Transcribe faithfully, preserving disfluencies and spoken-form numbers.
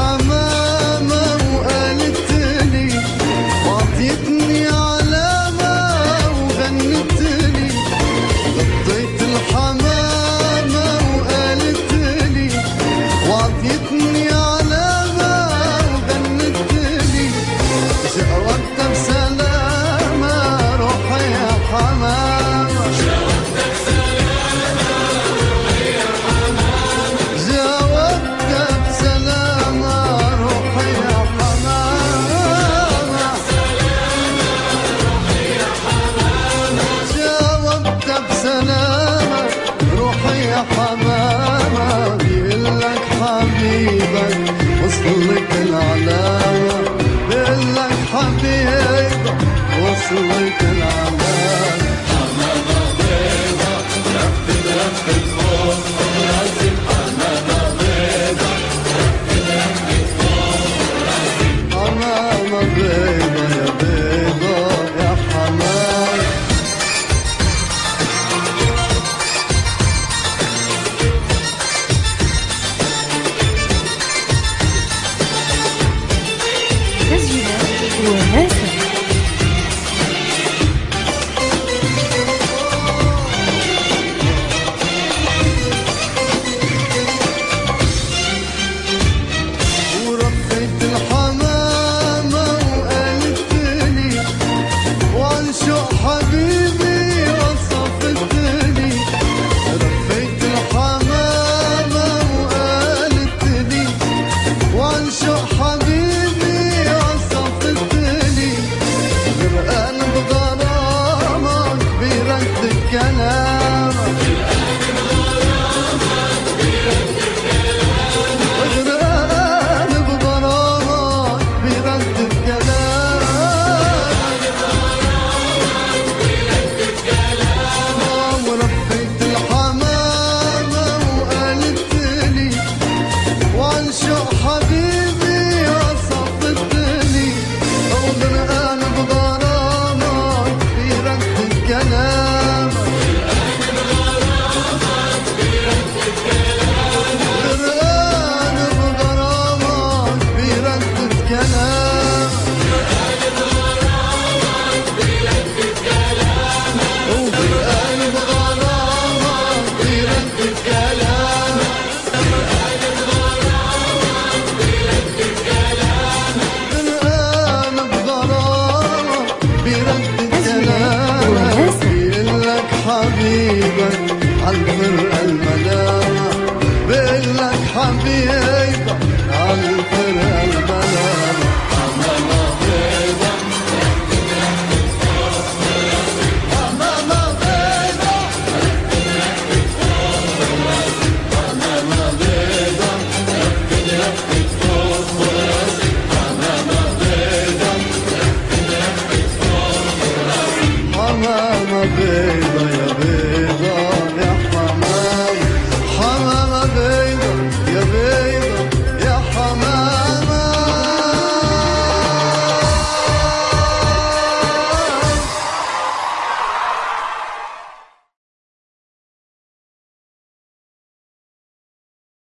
الحمامة وقالت لي وعطيتني علامة وغنت لي. غطيت الحمامة وقالت لي وعطيتني علامة وغنت لي. جاوبت بسلامة روحي يا حمامة. جاوبت بسلامة روحي يا حمامة. جاوبت بسلامة روحي يا حمامة. جاوبت بسلامة روحي يا حمامة. بيقلك حبيبك وصلك العلامة. بيقلك حبيبك وصلك العلامة. حمامة بيضة لفت لفت فوق راسي. حمامة بيضة لفت لفت فوق راسي. حمامة بيضة يا بيضة يا حمامة. تسجيلات وناسا. وربيت الحمامة وقالت لي وعن شوق حبيبي وصفت لي. ربيت الحمامة وقالت لي وعن شوق حبيبي وصفت لي. غرقان بغرامك بيرتب كلامك. غرقان بغرامك بيرتب كلامك. وربيت الحمامة وقالت لي وعن شوق حبيبي وصفت لي. وغرقان بغرامك بيرتب كلامك. غرقان بغرامك بيرتب كلامك. وغرقان بغرامك بيرتب كلامك. غرقان بغرامك بيرتب كلامك. بيقلك حبيبك عالفرقة الملامة. بيقلك حبيبك عالفرقة الملامة. حمامة بيضة حمامة بيضة حمامة بيضة لفت لفت فوق راسي. حمامة بيضة لفت لفت فوق راسي. حمامة بيضة